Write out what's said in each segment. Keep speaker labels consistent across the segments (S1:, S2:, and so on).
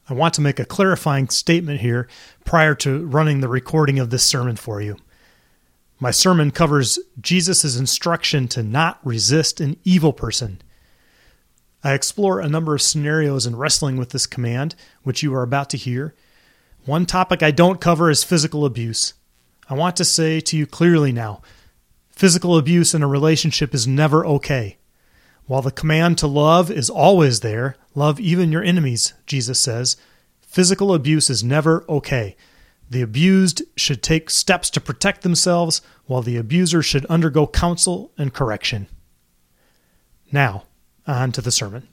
S1: I want to make a clarifying statement here prior to running the recording of this sermon for you. My sermon covers Jesus' instruction to not resist an evil person. I explore a number of scenarios in wrestling with this command, which you are about to hear. One topic I don't cover is physical abuse. I want to say to you clearly now, physical abuse in a relationship is never okay. While the command to love is always there, love even your enemies, Jesus says, physical abuse is never okay. The abused should take steps to protect themselves, while the abuser should undergo counsel and correction. Now, on to the sermon.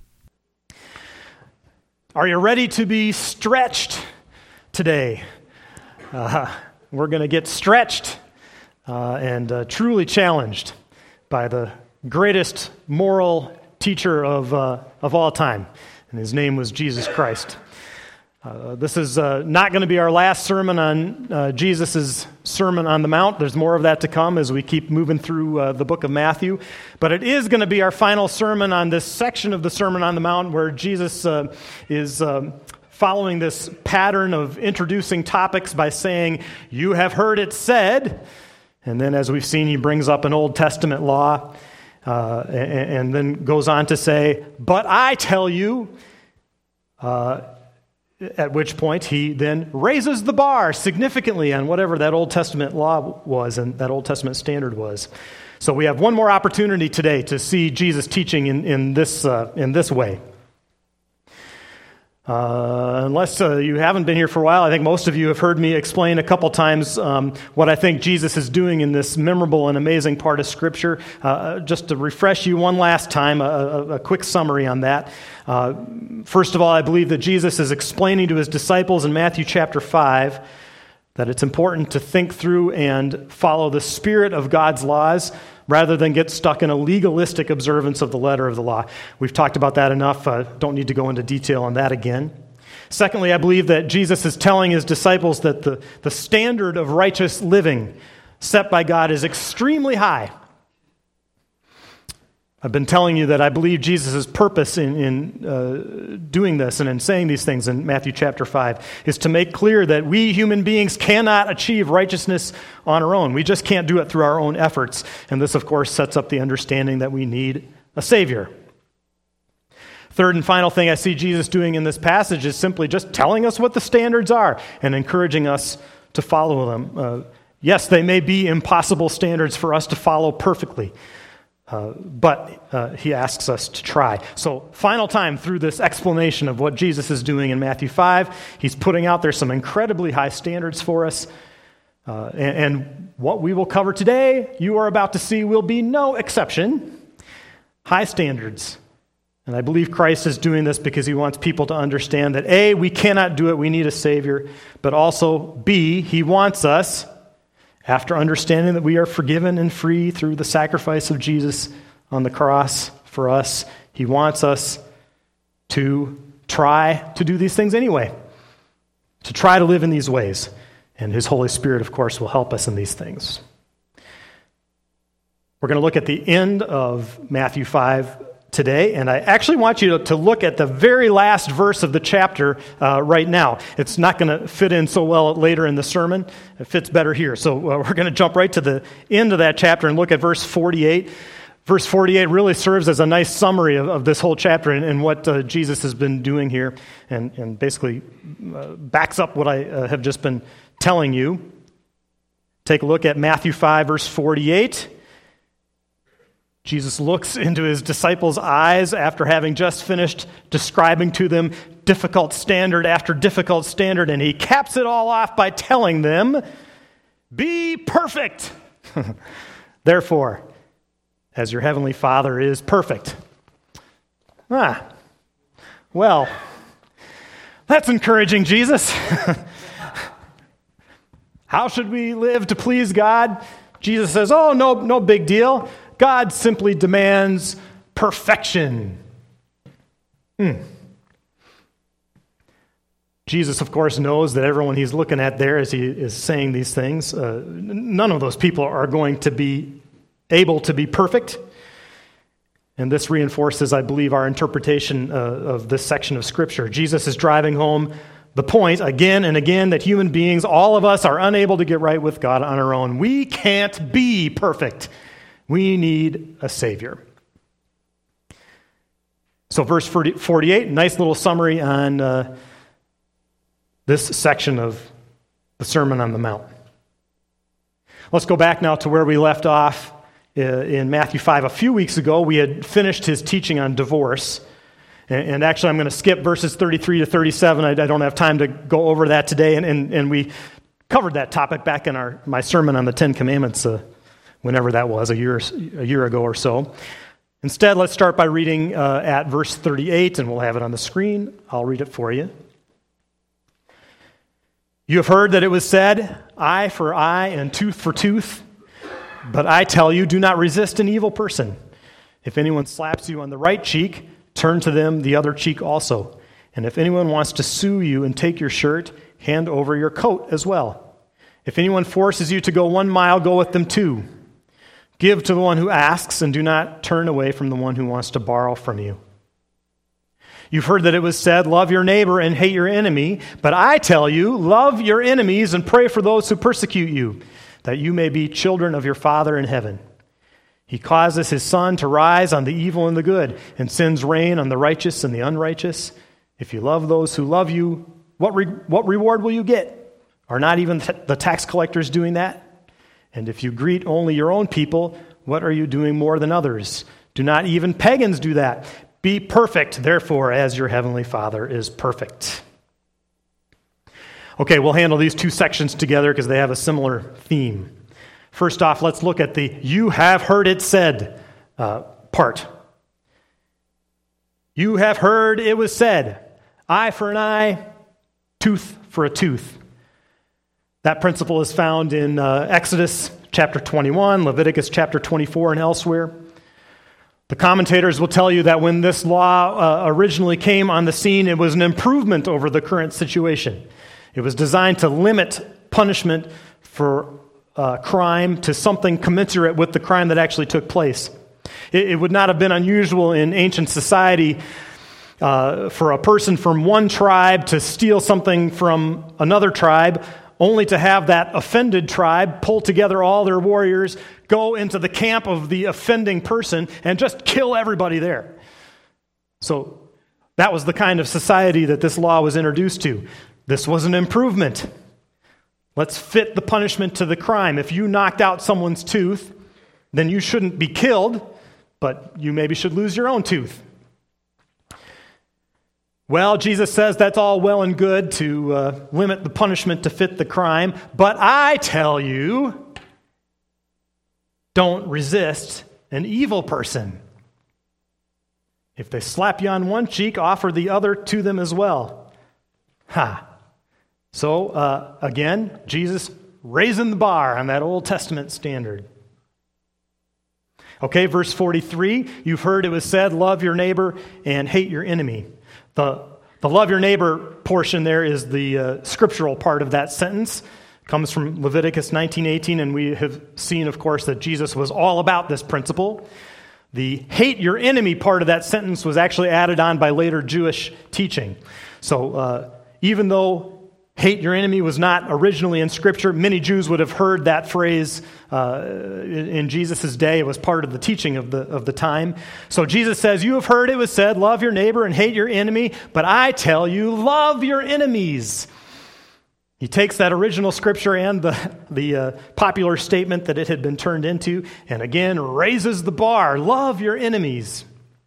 S1: Are you ready to be stretched today? We're going to get stretched and truly challenged by the greatest moral teacher of all time, and his name was Jesus Christ. This is not going to be our last sermon on Jesus' Sermon on the Mount. There's more of that to come as we keep moving through the book of Matthew. But it is going to be our final sermon on this section of the Sermon on the Mount where Jesus is following this pattern of introducing topics by saying, "You have heard it said," and then as we've seen, he brings up an Old Testament law, and then goes on to say, "But I tell you," at which point he then raises the bar significantly on whatever that Old Testament law was and that Old Testament standard was. So we have one more opportunity today to see Jesus teaching in this way. Unless you haven't been here for a while, I think most of you have heard me explain a couple times what I think Jesus is doing in this memorable and amazing part of Scripture. Just to refresh you one last time, a quick summary on that. First of all, I believe that Jesus is explaining to his disciples in Matthew chapter 5 that it's important to think through and follow the spirit of God's laws rather than get stuck in a legalistic observance of the letter of the law. We've talked about that enough. Don't need to go into detail on that again. Secondly, I believe that Jesus is telling his disciples that the standard of righteous living set by God is extremely high. I've been telling you that I believe Jesus' purpose in doing this and in saying these things in Matthew chapter 5 is to make clear that we human beings cannot achieve righteousness on our own. We just can't do it through our own efforts. And this, of course, sets up the understanding that we need a Savior. Third and final thing I see Jesus doing in this passage is simply just telling us what the standards are and encouraging us to follow them. Yes, they may be impossible standards for us to follow perfectly. But he asks us to try. So, final time through this explanation of what Jesus is doing in Matthew 5, he's putting out there some incredibly high standards for us. And what we will cover today, you are about to see, will be no exception. High standards. And I believe Christ is doing this because he wants people to understand that A, we cannot do it, we need a Savior. But also, B, he wants us, after understanding that we are forgiven and free through the sacrifice of Jesus on the cross for us, he wants us to try to do these things anyway, to try to live in these ways. And his Holy Spirit, of course, will help us in these things. We're going to look at the end of Matthew 5 today, and I actually want you to look at the very last verse of the chapter right now. It's not going to fit in so well later in the sermon. It fits better here. So we're going to jump right to the end of that chapter and look at verse 48. Verse 48 really serves as a nice summary of this whole chapter and what Jesus has been doing here, and basically backs up what I have just been telling you. Take a look at Matthew 5, verse 48. Jesus looks into his disciples' eyes after having just finished describing to them difficult standard after difficult standard, and he caps it all off by telling them, "Be perfect, therefore, as your heavenly Father is perfect." Well, that's encouraging, Jesus. How should we live to please God? Jesus says, "Oh, no big deal. God simply demands perfection." Jesus, of course, knows that everyone he's looking at there as he is saying these things, none of those people are going to be able to be perfect. And this reinforces, I believe, our interpretation of this section of Scripture. Jesus is driving home the point again and again that human beings, all of us, are unable to get right with God on our own. We can't be perfect. We need a Savior. So verse 48, nice little summary on this section of the Sermon on the Mount. Let's go back now to where we left off in Matthew 5. A few weeks ago, we had finished his teaching on divorce. And actually, I'm going to skip verses 33 to 37. I don't have time to go over that today. And we covered that topic back in my sermon on the Ten Commandments, whenever that was, a year ago or so. Instead, let's start by reading at verse 38, and we'll have it on the screen. I'll read it for you. You have heard that it was said, eye for eye and tooth for tooth. But I tell you, do not resist an evil person. If anyone slaps you on the right cheek, turn to them the other cheek also. And if anyone wants to sue you and take your shirt, hand over your coat as well. If anyone forces you to go 1 mile, go with them 2. Give to the one who asks, and do not turn away from the one who wants to borrow from you. You've heard that it was said, love your neighbor and hate your enemy. But I tell you, love your enemies and pray for those who persecute you, that you may be children of your Father in heaven. He causes his sun to rise on the evil and the good, and sends rain on the righteous and the unrighteous. If you love those who love you, what reward will you get? Are not even the tax collectors doing that? And if you greet only your own people, what are you doing more than others? Do not even pagans do that? Be perfect, therefore, as your heavenly Father is perfect. Okay, we'll handle these two sections together because they have a similar theme. First off, let's look at the you have heard it said part. You have heard it was said, eye for an eye, tooth for a tooth. That principle is found in Exodus chapter 21, Leviticus chapter 24, and elsewhere. The commentators will tell you that when this law originally came on the scene, it was an improvement over the current situation. It was designed to limit punishment for crime to something commensurate with the crime that actually took place. It would not have been unusual in ancient society for a person from one tribe to steal something from another tribe, only to have that offended tribe pull together all their warriors, go into the camp of the offending person, and just kill everybody there. So that was the kind of society that this law was introduced to. This was an improvement. Let's fit the punishment to the crime. If you knocked out someone's tooth, then you shouldn't be killed, but you maybe should lose your own tooth. Well, Jesus says that's all well and good to limit the punishment to fit the crime, but I tell you, don't resist an evil person. If they slap you on one cheek, offer the other to them as well. So, again, Jesus raising the bar on that Old Testament standard. Okay, verse 43, you've heard it was said, love your neighbor and hate your enemy. The love your neighbor portion there is the scriptural part of that sentence. It comes from Leviticus 19:18, and we have seen, of course, that Jesus was all about this principle. The hate your enemy part of that sentence was actually added on by later Jewish teaching. So even though hate your enemy was not originally in Scripture, many Jews would have heard that phrase in Jesus' day. It was part of the teaching of the time. So Jesus says, you have heard it was said, love your neighbor and hate your enemy, but I tell you, love your enemies. He takes that original Scripture and the popular statement that it had been turned into, and again raises the bar. Love your enemies.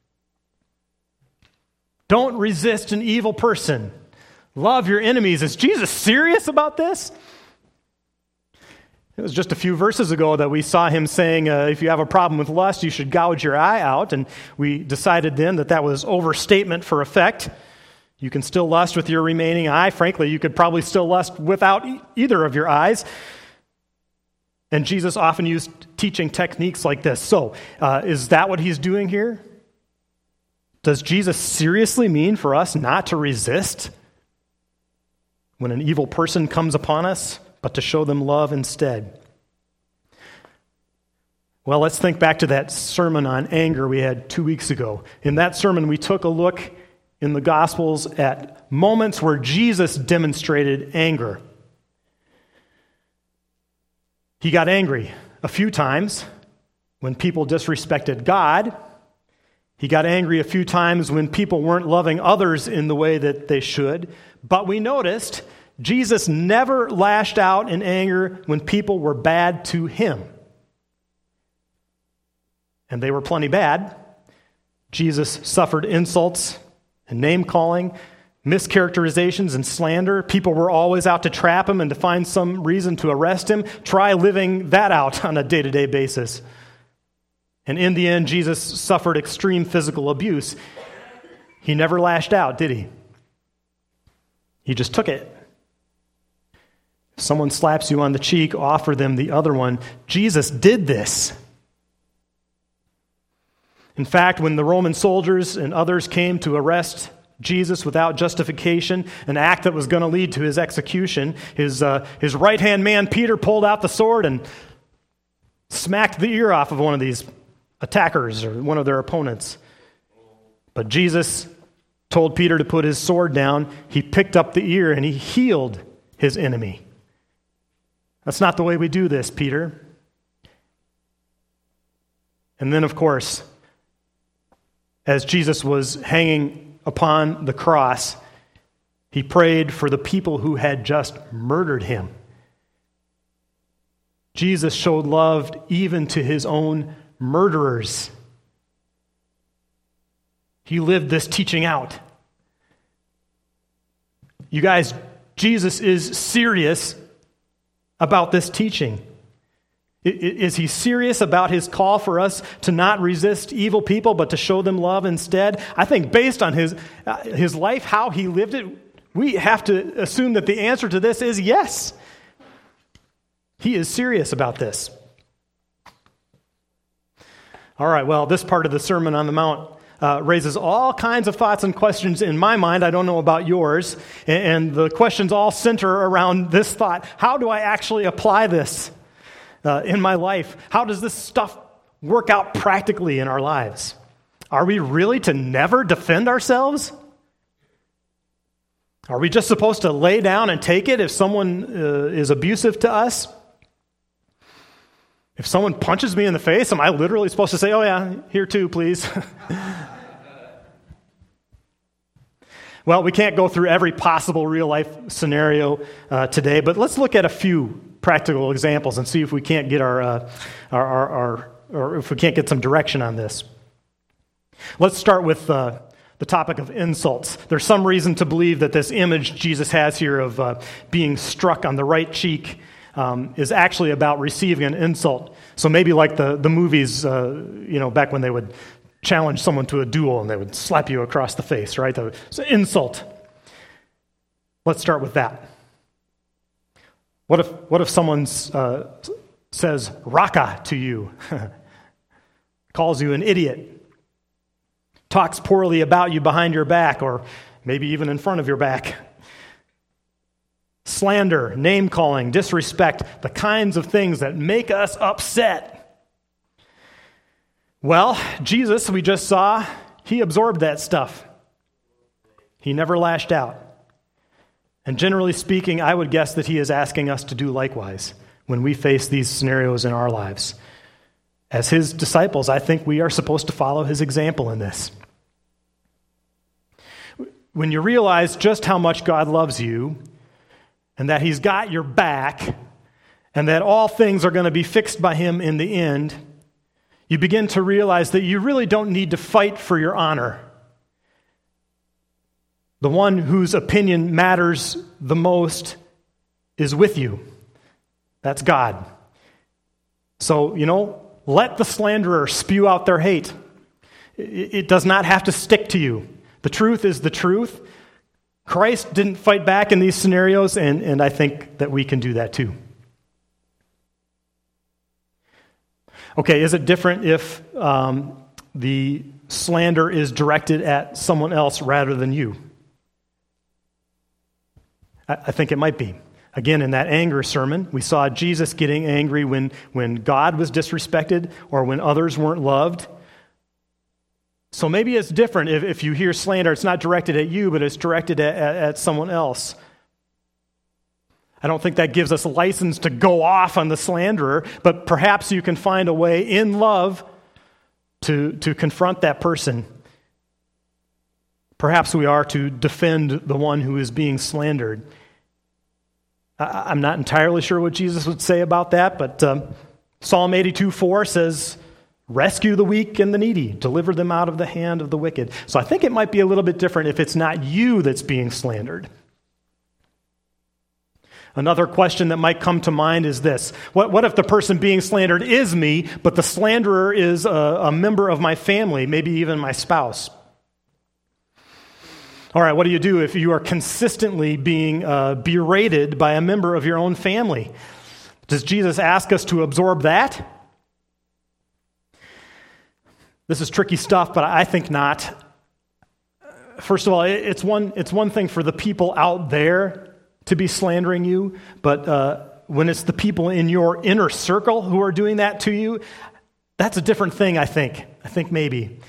S1: Don't resist an evil person. Love your enemies. Is Jesus serious about this? It was just a few verses ago that we saw him saying, if you have a problem with lust, you should gouge your eye out. And we decided then that was overstatement for effect. You can still lust with your remaining eye. Frankly, you could probably still lust without either of your eyes. And Jesus often used teaching techniques like this. So, is that what he's doing here? Does Jesus seriously mean for us not to resist when an evil person comes upon us, but to show them love instead? Well, let's think back to that sermon on anger we had 2 weeks ago. In that sermon, we took a look in the Gospels at moments where Jesus demonstrated anger. He got angry a few times when people disrespected God. He got angry a few times when people weren't loving others in the way that they should. But we noticed Jesus never lashed out in anger when people were bad to him. And they were plenty bad. Jesus suffered insults and name-calling, mischaracterizations and slander. People were always out to trap him and to find some reason to arrest him. Try living that out on a day-to-day basis. And in the end, Jesus suffered extreme physical abuse. He never lashed out, did he? He just took it. If someone slaps you on the cheek, offer them the other one. Jesus did this. In fact, when the Roman soldiers and others came to arrest Jesus without justification, an act that was going to lead to his execution, his right-hand man, Peter, pulled out the sword and smacked the ear off of one of these attackers or one of their opponents. But Jesus told Peter to put his sword down. He picked up the ear and he healed his enemy. That's not the way we do this, Peter. And then, of course, as Jesus was hanging upon the cross, he prayed for the people who had just murdered him. Jesus showed love even to his own murderers. He lived this teaching out. You guys, Jesus is serious about this teaching. Is he serious about his call for us to not resist evil people, but to show them love instead? I think based on his life, how he lived it, we have to assume that the answer to this is yes. He is serious about this. All right, well, this part of the Sermon on the Mount raises all kinds of thoughts and questions in my mind. I don't know about yours. And the questions all center around this thought. How do I actually apply this in my life? How does this stuff work out practically in our lives? Are we really to never defend ourselves? Are we just supposed to lay down and take it if someone is abusive to us? If someone punches me in the face, am I literally supposed to say, "Oh yeah, here too, please"? Well, we can't go through every possible real-life scenario today, but let's look at a few practical examples and see if we can't get or if we can't get some direction on this. Let's start with the topic of insults. There's some reason to believe that this image Jesus has here of being struck on the right cheek is actually about receiving an insult. So maybe like the movies, back when they would challenge someone to a duel and they would slap you across the face, right? It's an insult. Let's start with that. What if someone says "raka" to you, calls you an idiot, talks poorly about you behind your back, or maybe even in front of your back? Slander, name-calling, disrespect, the kinds of things that make us upset. Well, Jesus, we just saw, he absorbed that stuff. He never lashed out. And generally speaking, I would guess that he is asking us to do likewise when we face these scenarios in our lives. As his disciples, I think we are supposed to follow his example in this. When you realize just how much God loves you, and that he's got your back, and that all things are going to be fixed by him in the end, you begin to realize that you really don't need to fight for your honor. The one whose opinion matters the most is with you. That's God. So, let the slanderer spew out their hate. It does not have to stick to you. The truth is the truth. Christ didn't fight back in these scenarios, and I think that we can do that too. Okay, is it different if the slander is directed at someone else rather than you? I think it might be. Again, in that anger sermon, we saw Jesus getting angry when God was disrespected or when others weren't loved. So maybe it's different if you hear slander. It's not directed at you, but it's directed at someone else. I don't think that gives us license to go off on the slanderer, but perhaps you can find a way in love to confront that person. Perhaps we are to defend the one who is being slandered. I'm not entirely sure what Jesus would say about that, but Psalm 82:4 says, rescue the weak and the needy, deliver them out of the hand of the wicked. So I think it might be a little bit different if it's not you that's being slandered. Another question that might come to mind is this. What if the person being slandered is me, but the slanderer is a member of my family, maybe even my spouse? All right, what do you do if you are consistently being berated by a member of your own family? Does Jesus ask us to absorb that? This is tricky stuff, but I think not. First of all, it's one thing for the people out there to be slandering you, but when it's the people in your inner circle who are doing that to you, that's a different thing, I think. I think maybe.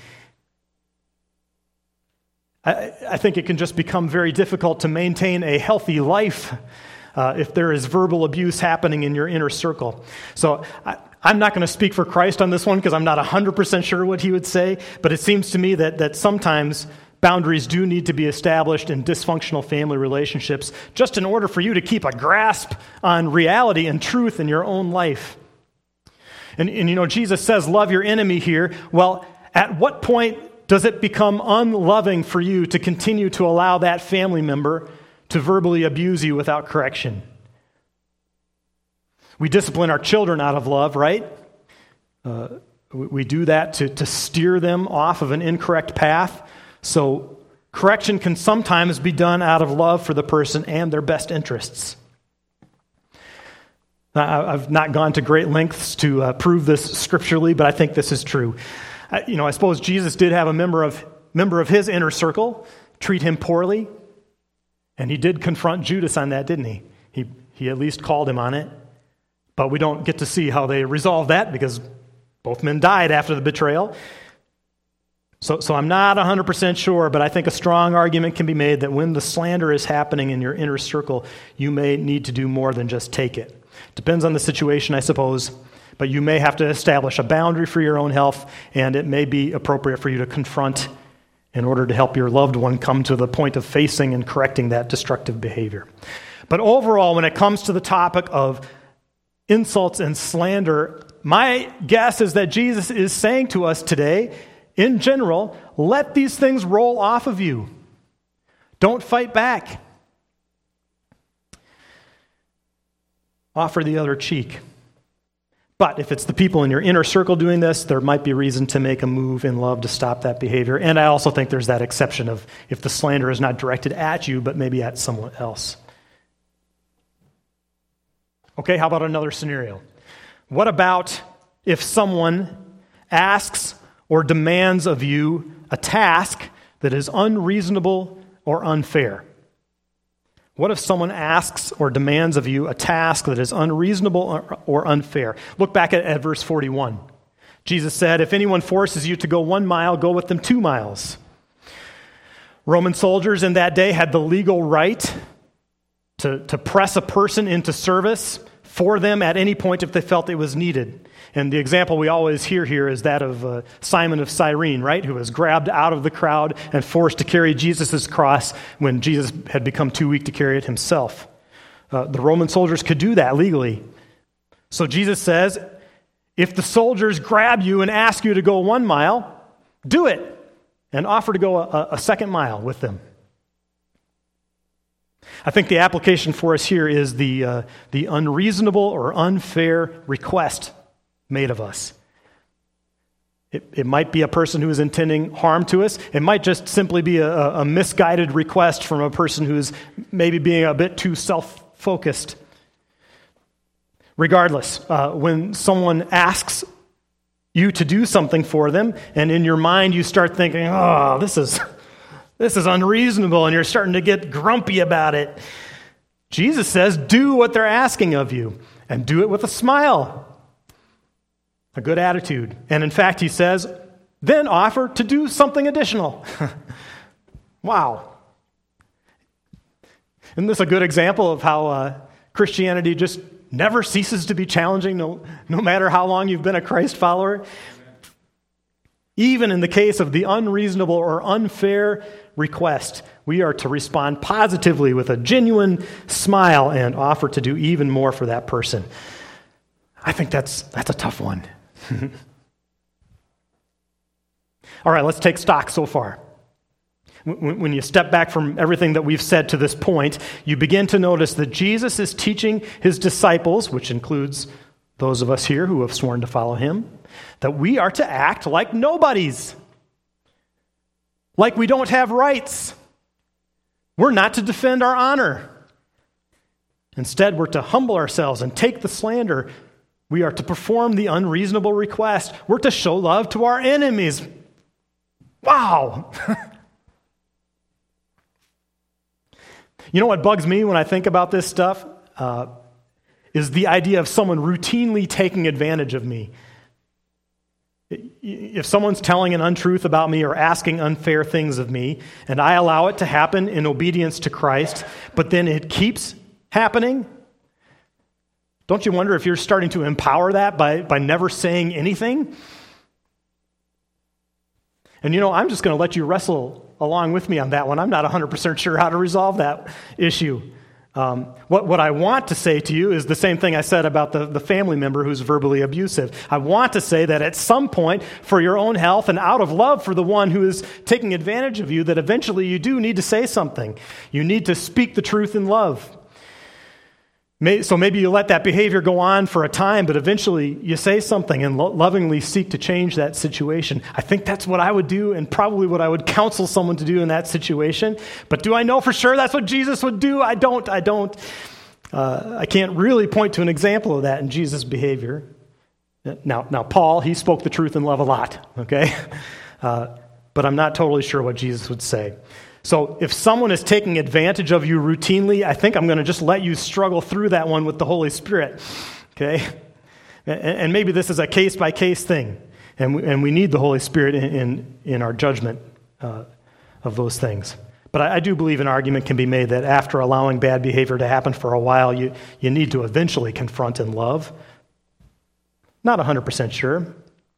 S1: I think it can just become very difficult to maintain a healthy life if there is verbal abuse happening in your inner circle. So I'm not going to speak for Christ on this one because I'm not 100% sure what he would say, but it seems to me that sometimes boundaries do need to be established in dysfunctional family relationships just in order for you to keep a grasp on reality and truth in your own life. And you know, Jesus says, love your enemy here. Well, at what point does it become unloving for you to continue to allow that family member to verbally abuse you without correction? We discipline our children out of love, right? We do that to steer them off of an incorrect path. So correction can sometimes be done out of love for the person and their best interests. I've not gone to great lengths to prove this scripturally, but I think this is true. I suppose Jesus did have a member of his inner circle treat him poorly, and he did confront Judas on that, didn't he? He at least called him on it, but we don't get to see how they resolved that because both men died after the betrayal. So I'm not 100% sure, but I think a strong argument can be made that when the slander is happening in your inner circle, you may need to do more than just take it. Depends on the situation, I suppose. But you may have to establish a boundary for your own health, and it may be appropriate for you to confront in order to help your loved one come to the point of facing and correcting that destructive behavior. But overall, when it comes to the topic of insults and slander, my guess is that Jesus is saying to us today, in general, let these things roll off of you. Don't fight back. Offer the other cheek. But if it's the people in your inner circle doing this, there might be reason to make a move in love to stop that behavior. And I also think there's that exception of if the slander is not directed at you, but maybe at someone else. Okay, how about another scenario? What about if someone asks or demands of you a task that is unreasonable or unfair? What if someone asks or demands of you a task that is unreasonable or unfair? Look back at verse 41. Jesus said, if anyone forces you to go 1 mile, go with them 2 miles. Roman soldiers in that day had the legal right to press a person into service for them at any point if they felt it was needed. And the example we always hear here is that of Simon of Cyrene, right, who was grabbed out of the crowd and forced to carry Jesus' cross when Jesus had become too weak to carry it himself. The Roman soldiers could do that legally. So Jesus says, if the soldiers grab you and ask you to go 1 mile, do it, and offer to go a second mile with them. I think the application for us here is the unreasonable or unfair request made of us. It might be a person who is intending harm to us. It might just simply be a misguided request from a person who's maybe being a bit too self-focused. Regardless, when someone asks you to do something for them, and in your mind you start thinking, this is unreasonable, and you're starting to get grumpy about it, Jesus says, do what they're asking of you, and do it with a smile, a good attitude. And in fact, he says, then offer to do something additional. Wow. Isn't this a good example of how Christianity just never ceases to be challenging, no matter how long you've been a Christ follower? Even in the case of the unreasonable or unfair request, we are to respond positively with a genuine smile and offer to do even more for that person. I think that's a tough one. All right, let's take stock so far. When you step back from everything that we've said to this point, you begin to notice that Jesus is teaching his disciples, which includes those of us here who have sworn to follow him, that we are to act like nobodies, like we don't have rights. We're not to defend our honor. Instead, we're to humble ourselves and take the slander. We are to perform the unreasonable request. We're to show love to our enemies. Wow! You know what bugs me when I think about this stuff? Is the idea of someone routinely taking advantage of me. If someone's telling an untruth about me or asking unfair things of me, and I allow it to happen in obedience to Christ, but then it keeps happening, don't you wonder if you're starting to empower that by never saying anything? And I'm just going to let you wrestle along with me on that one. I'm not 100% sure how to resolve that issue. What I want to say to you is the same thing I said about the family member who's verbally abusive. I want to say that at some point, for your own health and out of love for the one who is taking advantage of you, that eventually you do need to say something. You need to speak the truth in love. So maybe you let that behavior go on for a time, but eventually you say something and lovingly seek to change that situation. I think that's what I would do and probably what I would counsel someone to do in that situation. But do I know for sure that's what Jesus would do? I don't. I can't really point to an example of that in Jesus' behavior. Now, Paul, he spoke the truth in love a lot, okay? But I'm not totally sure what Jesus would say. So if someone is taking advantage of you routinely, I think I'm going to just let you struggle through that one with the Holy Spirit, okay? And maybe this is a case-by-case thing, and we need the Holy Spirit in our judgment of those things. But I do believe an argument can be made that after allowing bad behavior to happen for a while, you need to eventually confront in love. Not 100% sure.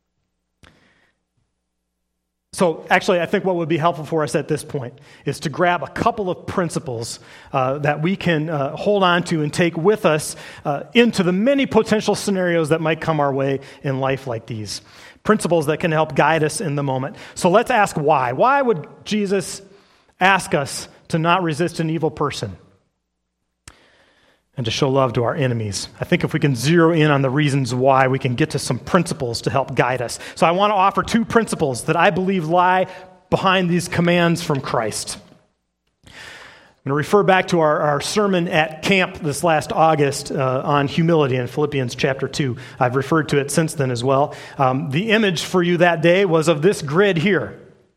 S1: So actually, I think what would be helpful for us at this point is to grab a couple of principles that we can hold on to and take with us into the many potential scenarios that might come our way in life like these. Principles that can help guide us in the moment. So let's ask why. Why would Jesus ask us to not resist an evil person and to show love to our enemies? I think if we can zero in on the reasons why, we can get to some principles to help guide us. So I want to offer two principles that I believe lie behind these commands from Christ. I'm going to refer back to our sermon at camp this last August on humility in Philippians chapter 2. I've referred to it since then as well. The image for you that day was of this grid here.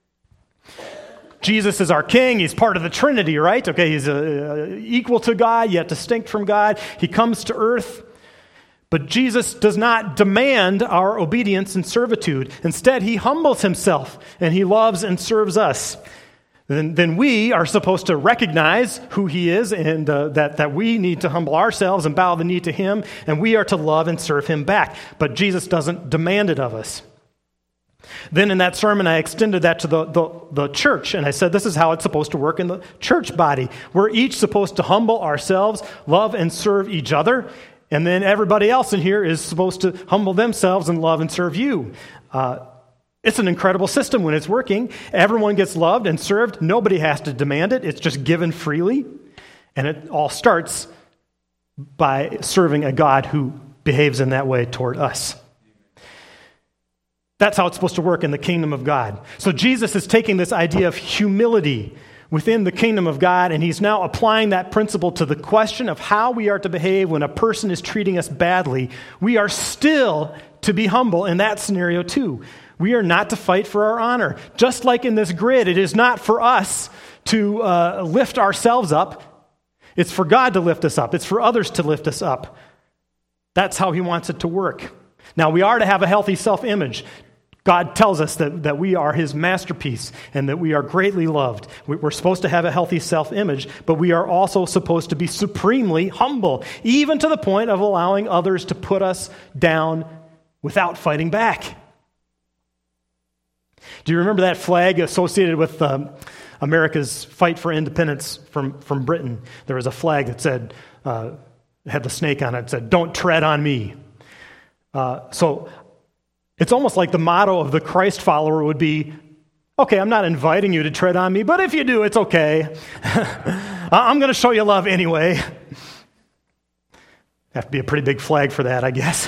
S1: Jesus is our king. He's part of the Trinity, right? Okay, he's equal to God, yet distinct from God. He comes to earth. But Jesus does not demand our obedience and servitude. Instead, he humbles himself, and he loves and serves us. Then we are supposed to recognize who he is and that we need to humble ourselves and bow the knee to him, and we are to love and serve him back. But Jesus doesn't demand it of us. Then in that sermon, I extended that to the church, and I said this is how it's supposed to work in the church body. We're each supposed to humble ourselves, love and serve each other, and then everybody else in here is supposed to humble themselves and love and serve you. It's an incredible system when it's working. Everyone gets loved and served. Nobody has to demand it. It's just given freely, and it all starts by serving a God who behaves in that way toward us. That's how it's supposed to work in the kingdom of God. So Jesus is taking this idea of humility within the kingdom of God, and he's now applying that principle to the question of how we are to behave when a person is treating us badly. We are still to be humble in that scenario too. We are not to fight for our honor. Just like in this grid, it is not for us to lift ourselves up. It's for God to lift us up. It's for others to lift us up. That's how he wants it to work. Now, we are to have a healthy self-image. God tells us that we are his masterpiece and that we are greatly loved. We're supposed to have a healthy self-image, but we are also supposed to be supremely humble, even to the point of allowing others to put us down without fighting back. Do you remember that flag associated with America's fight for independence from Britain? There was a flag that said, had the snake on it, said, "Don't tread on me." So it's almost like the motto of the Christ follower would be, okay, I'm not inviting you to tread on me, but if you do, it's okay. I'm going to show you love anyway. Have to be a pretty big flag for that, I guess.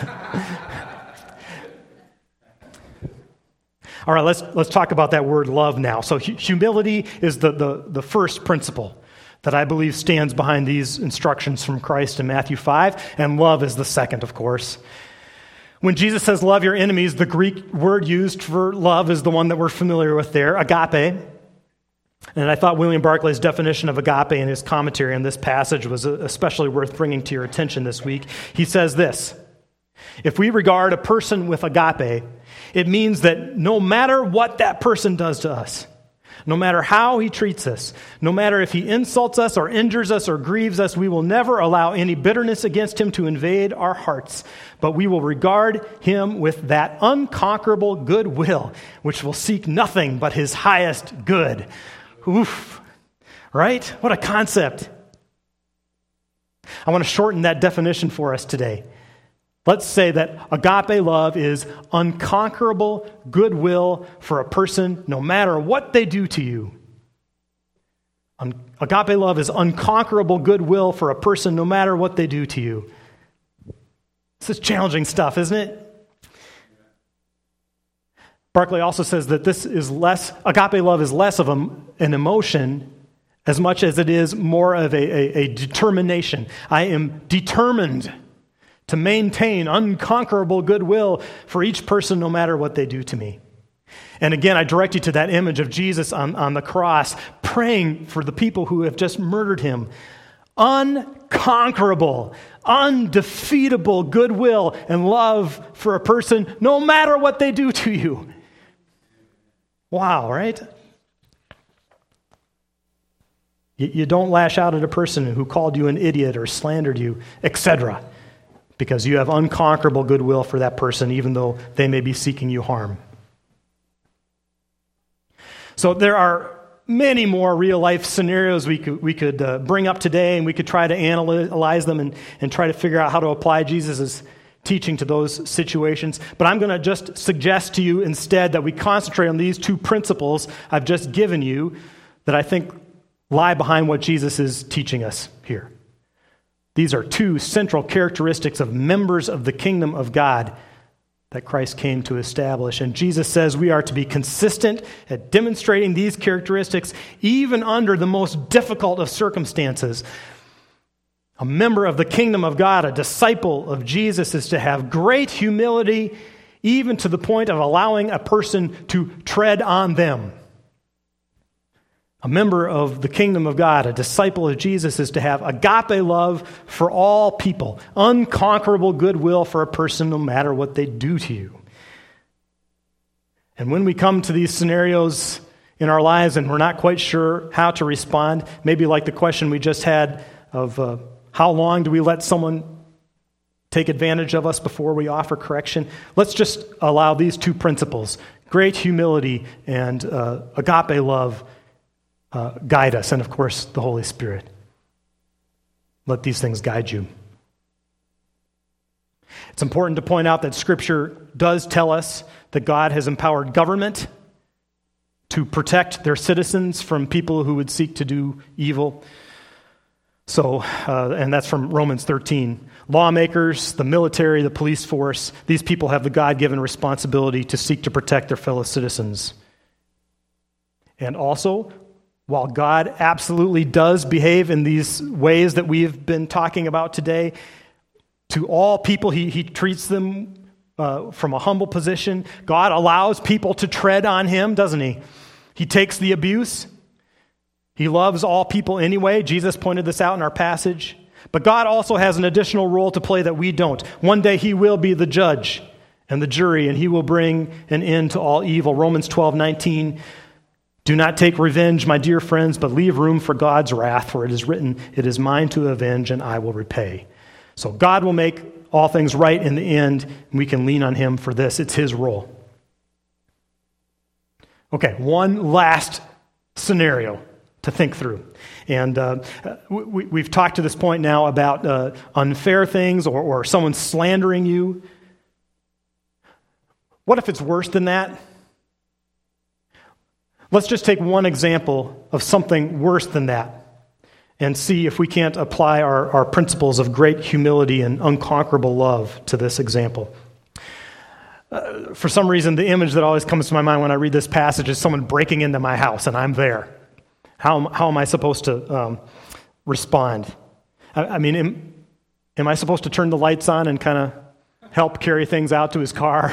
S1: All right, let's talk about that word love now. So humility is the first principle that I believe stands behind these instructions from Christ in Matthew 5, and love is the second, of course. When Jesus says love your enemies, the Greek word used for love is the one that we're familiar with there, agape. And I thought William Barclay's definition of agape in his commentary on this passage was especially worth bringing to your attention this week. He says this: if we regard a person with agape, it means that no matter what that person does to us, no matter how he treats us, no matter if he insults us or injures us or grieves us, we will never allow any bitterness against him to invade our hearts, but we will regard him with that unconquerable goodwill, which will seek nothing but his highest good. Oof, right? What a concept. I want to shorten that definition for us today. Let's say that agape love is unconquerable goodwill for a person no matter what they do to you. Agape love is unconquerable goodwill for a person no matter what they do to you. This is challenging stuff, isn't it? Barclay also says that agape love is less of an emotion as much as it is more of a determination. I am determined to maintain unconquerable goodwill for each person no matter what they do to me. And again, I direct you to that image of Jesus on the cross, praying for the people who have just murdered him. Unconquerable, undefeatable goodwill and love for a person no matter what they do to you. Wow, right? You don't lash out at a person who called you an idiot or slandered you, etc., because you have unconquerable goodwill for that person, even though they may be seeking you harm. So there are many more real-life scenarios we could bring up today, and we could try to analyze them and try to figure out how to apply Jesus' teaching to those situations. But I'm going to just suggest to you instead that we concentrate on these two principles I've just given you that I think lie behind what Jesus is teaching us here. These are two central characteristics of members of the kingdom of God that Christ came to establish. And Jesus says we are to be consistent at demonstrating these characteristics even under the most difficult of circumstances. A member of the kingdom of God, a disciple of Jesus, is to have great humility, even to the point of allowing a person to tread on them. A member of the kingdom of God, a disciple of Jesus, is to have agape love for all people, unconquerable goodwill for a person no matter what they do to you. And when we come to these scenarios in our lives and we're not quite sure how to respond, maybe like the question we just had of how long do we let someone take advantage of us before we offer correction, let's just allow these two principles, great humility and agape love, guide us, and of course, the Holy Spirit. Let these things guide you. It's important to point out that Scripture does tell us that God has empowered government to protect their citizens from people who would seek to do evil. So, and that's from Romans 13. Lawmakers, the military, the police force, these people have the God-given responsibility to seek to protect their fellow citizens. And also, while God absolutely does behave in these ways that we've been talking about today, to all people, he treats them from a humble position. God allows people to tread on him, doesn't he? He takes the abuse. He loves all people anyway. Jesus pointed this out in our passage. But God also has an additional role to play that we don't. One day he will be the judge and the jury, and he will bring an end to all evil. Romans 12:19, do not take revenge, my dear friends, but leave room for God's wrath, for it is written, it is mine to avenge, and I will repay. So God will make all things right in the end, and we can lean on him for this. It's his role. Okay, one last scenario to think through. And we've talked to this point now about unfair things or someone slandering you. What if it's worse than that? Let's just take one example of something worse than that and see if we can't apply our principles of great humility and unconquerable love to this example. For some reason, the image that always comes to my mind when I read this passage is someone breaking into my house and I'm there. How am I supposed to respond? I mean, am I supposed to turn the lights on and kind of help carry things out to his car?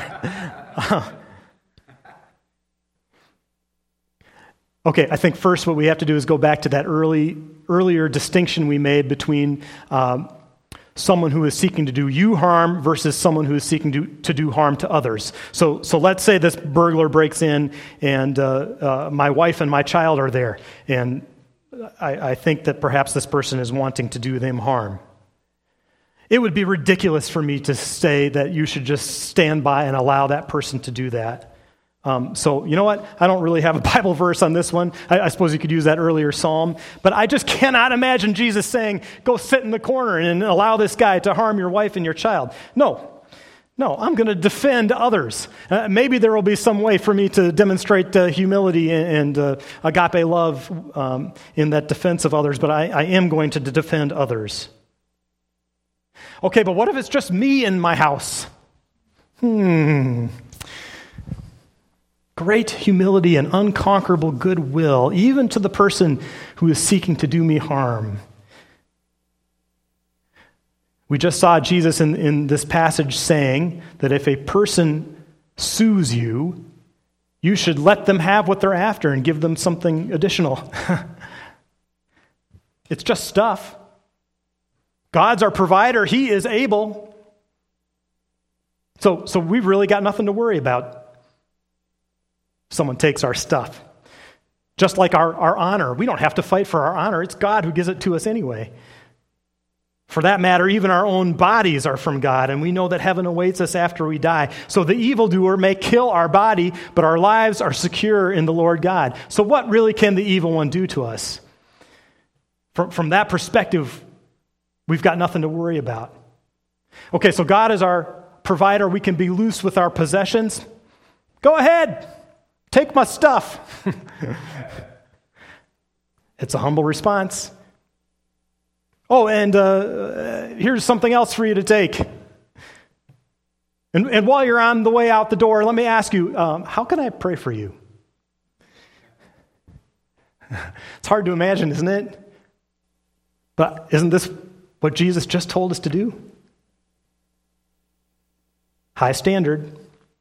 S1: Okay, I think first what we have to do is go back to that earlier distinction we made between someone who is seeking to do you harm versus someone who is seeking to do harm to others. So let's say this burglar breaks in and my wife and my child are there, and I think that perhaps this person is wanting to do them harm. It would be ridiculous for me to say that you should just stand by and allow that person to do that. So you know what? I don't really have a Bible verse on this one. I suppose you could use that earlier psalm. But I just cannot imagine Jesus saying, go sit in the corner and allow this guy to harm your wife and your child. No, I'm going to defend others. Maybe there will be some way for me to demonstrate humility and agape love in that defense of others, but I am going to defend others. Okay, but what if it's just me in my house? Great humility and unconquerable goodwill, even to the person who is seeking to do me harm. We just saw Jesus in this passage saying that if a person sues you, you should let them have what they're after and give them something additional. It's just stuff. God's our provider. He is able. So we've really got nothing to worry about. Someone takes our stuff. Just like our honor. We don't have to fight for our honor. It's God who gives it to us anyway. For that matter, even our own bodies are from God, and we know that heaven awaits us after we die. So the evildoer may kill our body, but our lives are secure in the Lord God. So what really can the evil one do to us? From that perspective, we've got nothing to worry about. Okay, so God is our provider. We can be loose with our possessions. Go ahead. Take my stuff. It's a humble response. Oh, and here's something else for you to take. And while you're on the way out the door, let me ask you, how can I pray for you? It's hard to imagine, isn't it? But isn't this what Jesus just told us to do? High standard.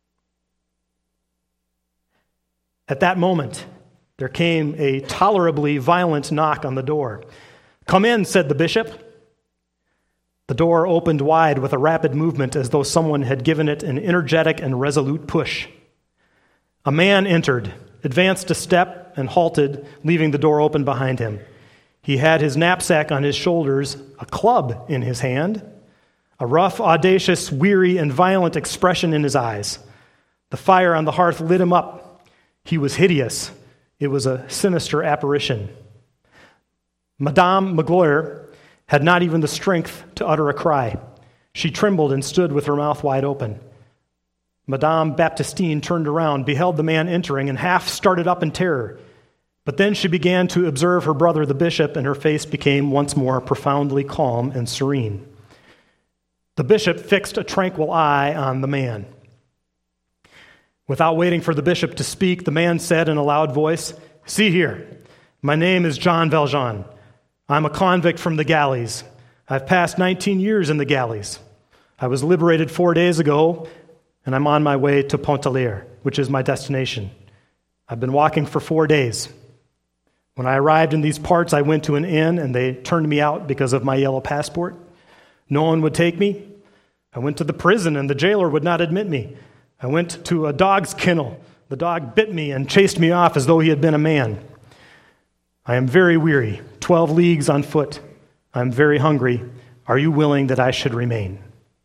S1: At that moment, there came a tolerably violent knock on the door. "Come in," said the bishop. The door opened wide with a rapid movement as though someone had given it an energetic and resolute push. A man entered, advanced a step, and halted, leaving the door open behind him. He had his knapsack on his shoulders, a club in his hand, a rough, audacious, weary, and violent expression in his eyes. The fire on the hearth lit him up. He was hideous. It was a sinister apparition. Madame Magloire had not even the strength to utter a cry. She trembled and stood with her mouth wide open. Madame Baptistine turned around, beheld the man entering, and half started up in terror. But then she began to observe her brother, the bishop, and her face became once more profoundly calm and serene. The bishop fixed a tranquil eye on the man. Without waiting for the bishop to speak, the man said in a loud voice, "See here, my name is Jean Valjean. I'm a convict from the galleys. I've passed 19 years in the galleys. I was liberated 4 days ago, and I'm on my way to Pontarlier, which is my destination. I've been walking for 4 days. When I arrived in these parts, I went to an inn, and they turned me out because of my yellow passport. No one would take me. I went to the prison, and the jailer would not admit me. I went to a dog's kennel. The dog bit me and chased me off as though he had been a man. I am very weary, 12 leagues on foot. I am very hungry. Are you willing that I should remain?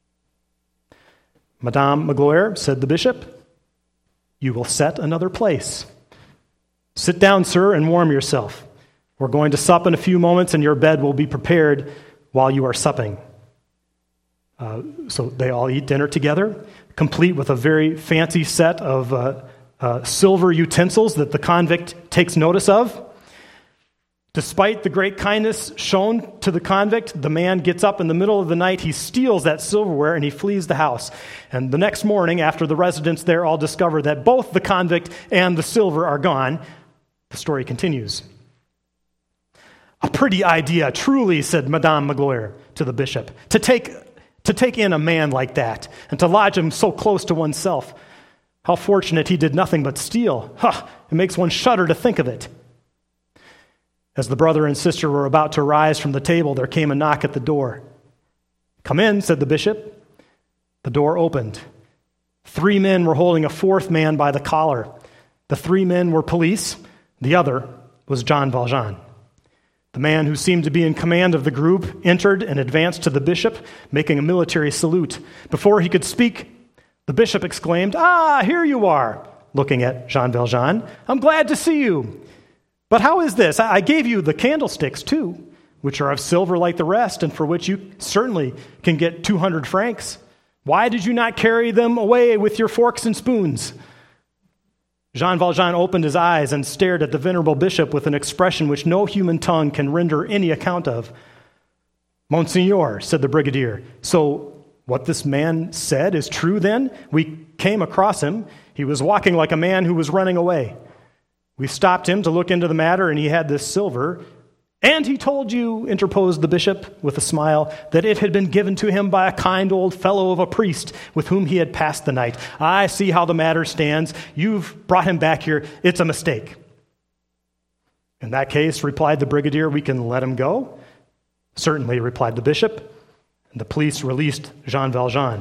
S1: Madame Magloire, said the bishop, you will set another place. Sit down, sir, and warm yourself. We're going to sup in a few moments, and your bed will be prepared while you are supping. So they all eat dinner together, complete with a very fancy set of silver utensils that the convict takes notice of. Despite the great kindness shown to the convict, the man gets up in the middle of the night, he steals that silverware, and he flees the house. And the next morning, after the residents there all discover that both the convict and the silver are gone, the story continues. A pretty idea, truly, said Madame Magloire to the bishop, to take in a man like that and to lodge him so close to oneself. How fortunate he did nothing but steal. It makes one shudder to think of it. As the brother and sister were about to rise from the table, there came a knock at the door. Come in, said the bishop. The door opened. 3 men were holding a 4th man by the collar. The 3 men were police. The other was Jean Valjean. The man who seemed to be in command of the group entered and advanced to the bishop, making a military salute. Before he could speak, the bishop exclaimed, here you are, looking at Jean Valjean. I'm glad to see you. But how is this? I gave you the candlesticks, too, which are of silver like the rest, and for which you certainly can get 200 francs. Why did you not carry them away with your forks and spoons? Jean Valjean opened his eyes and stared at the venerable bishop with an expression which no human tongue can render any account of. Monseigneur, said the brigadier, so what this man said is true then? We came across him. He was walking like a man who was running away. We stopped him to look into the matter, and he had this silver. And he told you, interposed the bishop with a smile, that it had been given to him by a kind old fellow of a priest with whom he had passed the night. I see how the matter stands. You've brought him back here. It's a mistake. In that case, replied the brigadier, we can let him go. Certainly, replied the bishop. And the police released Jean Valjean.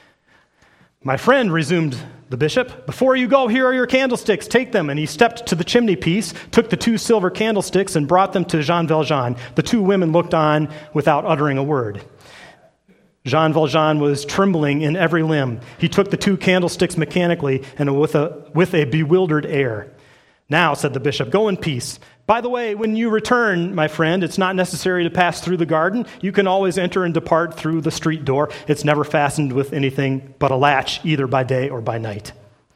S1: My friend, resumed the bishop, before you go, here are your candlesticks. Take them. And he stepped to the chimney piece, took the 2 silver candlesticks, and brought them to Jean Valjean. The 2 women looked on without uttering a word. Jean Valjean was trembling in every limb. He took the 2 candlesticks mechanically and with a bewildered air. Now, said the bishop, go in peace. By the way, when you return, my friend, it's not necessary to pass through the garden. You can always enter and depart through the street door. It's never fastened with anything but a latch, either by day or by night.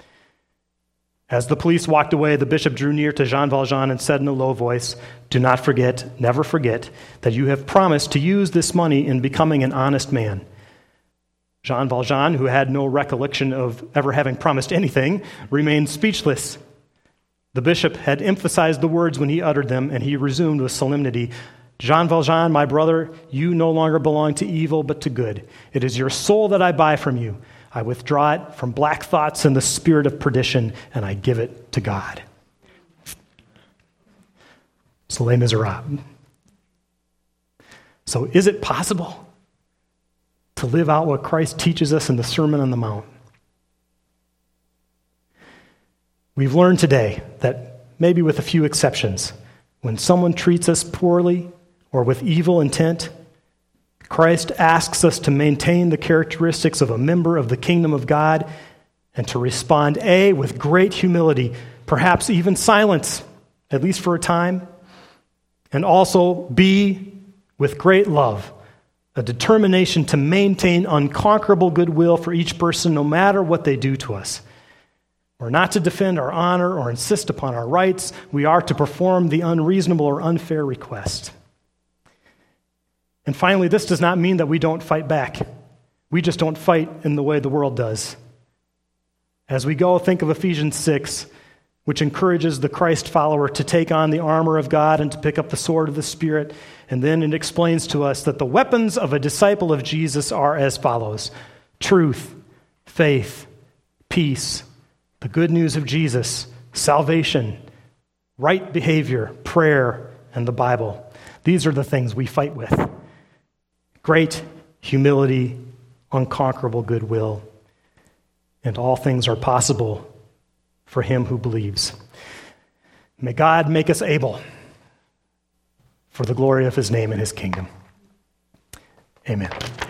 S1: As the police walked away, the bishop drew near to Jean Valjean and said in a low voice, do not forget, never forget, that you have promised to use this money in becoming an honest man. Jean Valjean, who had no recollection of ever having promised anything, remained speechless. The bishop had emphasized the words when he uttered them, and he resumed with solemnity, Jean Valjean, my brother, you no longer belong to evil, but to good. It is your soul that I buy from you. I withdraw it from black thoughts and the spirit of perdition, and I give it to God. C'est Les Miserables. So is it possible to live out what Christ teaches us in the Sermon on the Mount? We've learned today that, maybe with a few exceptions, when someone treats us poorly or with evil intent, Christ asks us to maintain the characteristics of a member of the kingdom of God and to respond, A, with great humility, perhaps even silence, at least for a time, and also, B, with great love, a determination to maintain unconquerable goodwill for each person no matter what they do to us. We're not to defend our honor or insist upon our rights. We are to perform the unreasonable or unfair request. And finally, this does not mean that we don't fight back. We just don't fight in the way the world does. As we go, think of Ephesians 6, which encourages the Christ follower to take on the armor of God and to pick up the sword of the Spirit. And then it explains to us that the weapons of a disciple of Jesus are as follows: truth, faith, peace, the good news of Jesus, salvation, right behavior, prayer, and the Bible. These are the things we fight with. Great humility, unconquerable goodwill, and all things are possible for him who believes. May God make us able for the glory of his name and his kingdom. Amen.